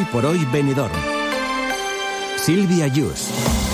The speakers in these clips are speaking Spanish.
Hoy por Hoy Benidorm. Silvia Yus.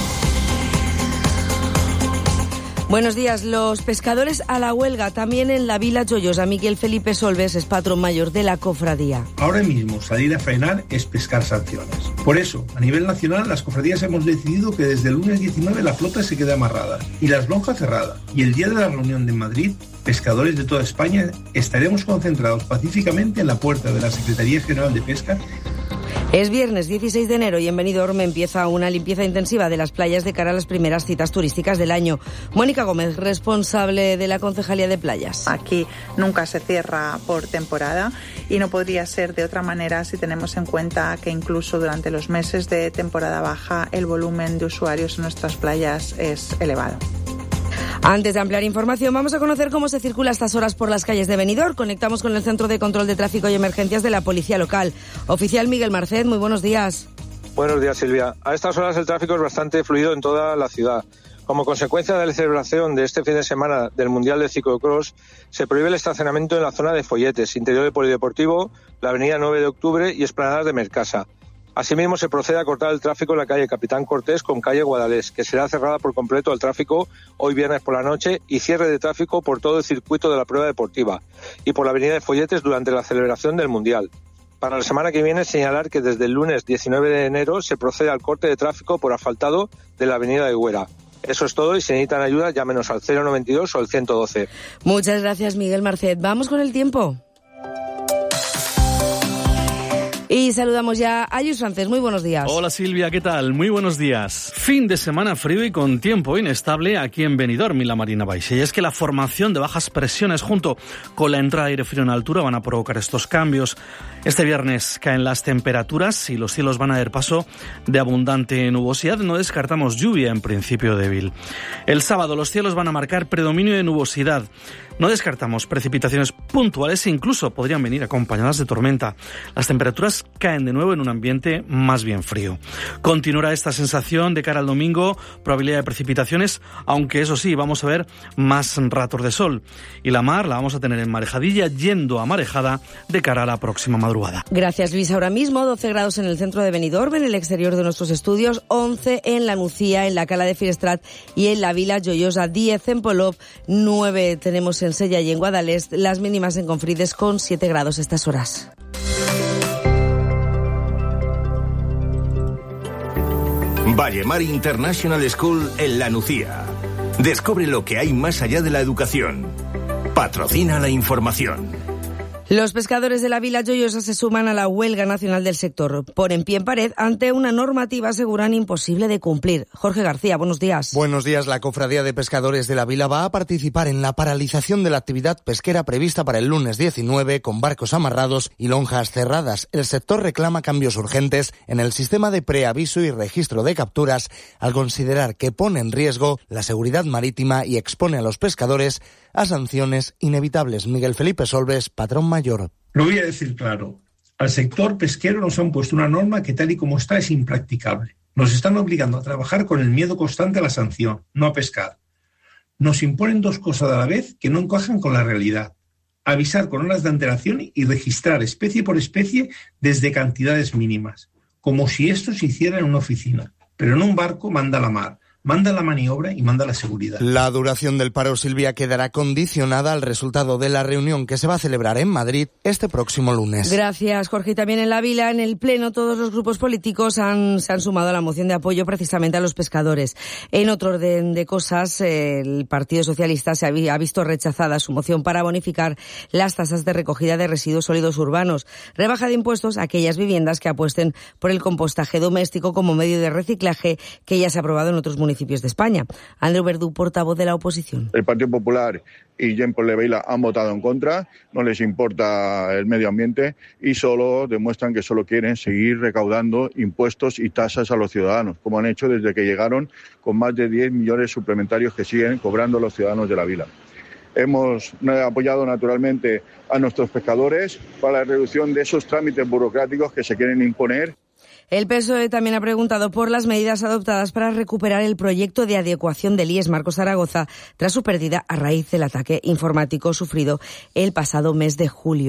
Buenos días. Los pescadores a la huelga también en la Vila Joyosa. Miguel Felipe Solves es patrón mayor de la cofradía. Ahora mismo salir a faenar es pescar sanciones. Por eso, a nivel nacional, las cofradías hemos decidido que desde el lunes 19 la flota se quede amarrada y las lonjas cerradas. Y el día de la reunión de Madrid, pescadores de toda España estaremos concentrados pacíficamente en la puerta de la Secretaría General de Pesca. Es viernes 16 de enero y en Benidorm empieza una limpieza intensiva de las playas de cara a las primeras citas turísticas del año. Mónica Gómez, responsable de la Concejalía de Playas. Aquí nunca se cierra por temporada y no podría ser de otra manera si tenemos en cuenta que incluso durante los meses de temporada baja el volumen de usuarios en nuestras playas es elevado. Antes de ampliar información, vamos a conocer cómo se circula a estas horas por las calles de Benidorm. Conectamos con el Centro de Control de Tráfico y Emergencias de la Policía Local. Oficial Miguel Marcet, muy buenos días. Buenos días, Silvia. A estas horas el tráfico es bastante fluido en toda la ciudad. Como consecuencia de la celebración de este fin de semana del Mundial de Ciclocross, se prohíbe el estacionamiento en la zona de Folletes, interior del Polideportivo, la avenida 9 de Octubre y esplanadas de Mercasa. Asimismo, se procede a cortar el tráfico en la calle Capitán Cortés con calle Guadalés, que será cerrada por completo al tráfico hoy viernes por la noche, y cierre de tráfico por todo el circuito de la prueba deportiva y por la avenida de Folletes durante la celebración del Mundial. Para la semana que viene, señalar que desde el lunes 19 de enero se procede al corte de tráfico por asfaltado de la avenida de Güera. Eso es todo y si necesitan ayuda, llámenos al 092 o al 112. Muchas gracias, Miguel Marcet. Vamos con el tiempo. Y saludamos ya a Lluís Francés. Muy buenos días. Hola Silvia, ¿qué tal? Muy buenos días. Fin de semana frío y con tiempo inestable aquí en Benidorm y la Marina Baixa. Y es que la formación de bajas presiones junto con la entrada de aire frío en altura van a provocar estos cambios. Este viernes caen las temperaturas y los cielos van a dar paso de abundante nubosidad. No descartamos lluvia en principio débil. El sábado los cielos van a marcar predominio de nubosidad. No descartamos precipitaciones puntuales e incluso podrían venir acompañadas de tormenta. Las temperaturas caen de nuevo en un ambiente más bien frío. Continuará esta sensación de cara al domingo, probabilidad de precipitaciones, aunque eso sí, vamos a ver más ratos de sol. Y la mar la vamos a tener en marejadilla, yendo a marejada de cara a la próxima madrugada. Gracias, Luis. Ahora mismo 12 grados en el centro de Benidorm, en el exterior de nuestros estudios, 11 en la Nucía, en la Cala de Finestrat y en la Vila Joyosa, 10 en Polop, 9 tenemos en Sella y en Guadalest, las mínimas en Confrides con 7 grados a estas horas. Vallemar International School en La Nucía. Descubre lo que hay más allá de la educación. Patrocina la información. Los pescadores de la Vila Joyosa se suman a la huelga nacional del sector. Ponen pie en pared ante una normativa, aseguran, imposible de cumplir. Jorge García, buenos días. Buenos días. La Cofradía de Pescadores de la Vila va a participar en la paralización de la actividad pesquera prevista para el lunes 19 con barcos amarrados y lonjas cerradas. El sector reclama cambios urgentes en el sistema de preaviso y registro de capturas al considerar que pone en riesgo la seguridad marítima y expone a los pescadores a sanciones inevitables. Miguel Felipe Solves, patrón mayor. Lo voy a decir claro. Al sector pesquero nos han puesto una norma que tal y como está es impracticable. Nos están obligando a trabajar con el miedo constante a la sanción, no a pescar. Nos imponen dos cosas a la vez que no encajan con la realidad. Avisar con horas de antelación y registrar especie por especie desde cantidades mínimas. Como si esto se hiciera en una oficina. Pero en un barco manda la mar. Manda la maniobra y manda la seguridad. La duración del paro, Silvia, quedará condicionada al resultado de la reunión que se va a celebrar en Madrid este próximo lunes. Gracias, Jorge. Y también en la Vila, en el Pleno, todos los grupos políticos se han sumado a la moción de apoyo precisamente a los pescadores. En otro orden de cosas, el Partido Socialista ha visto rechazada su moción para bonificar las tasas de recogida de residuos sólidos urbanos. Rebaja de impuestos a aquellas viviendas que apuesten por el compostaje doméstico como medio de reciclaje, que ya se ha aprobado en otros municipios de España. Andreu Verdú, portavoz de la oposición. El Partido Popular y Gent por la Vila han votado en contra, no les importa el medio ambiente y solo demuestran que solo quieren seguir recaudando impuestos y tasas a los ciudadanos, como han hecho desde que llegaron, con más de 10 millones suplementarios que siguen cobrando los ciudadanos de la Vila. Hemos apoyado naturalmente a nuestros pescadores para la reducción de esos trámites burocráticos que se quieren imponer. El PSOE también ha preguntado por las medidas adoptadas para recuperar el proyecto de adecuación del IES Marcos Zaragoza tras su pérdida a raíz del ataque informático sufrido el pasado mes de julio.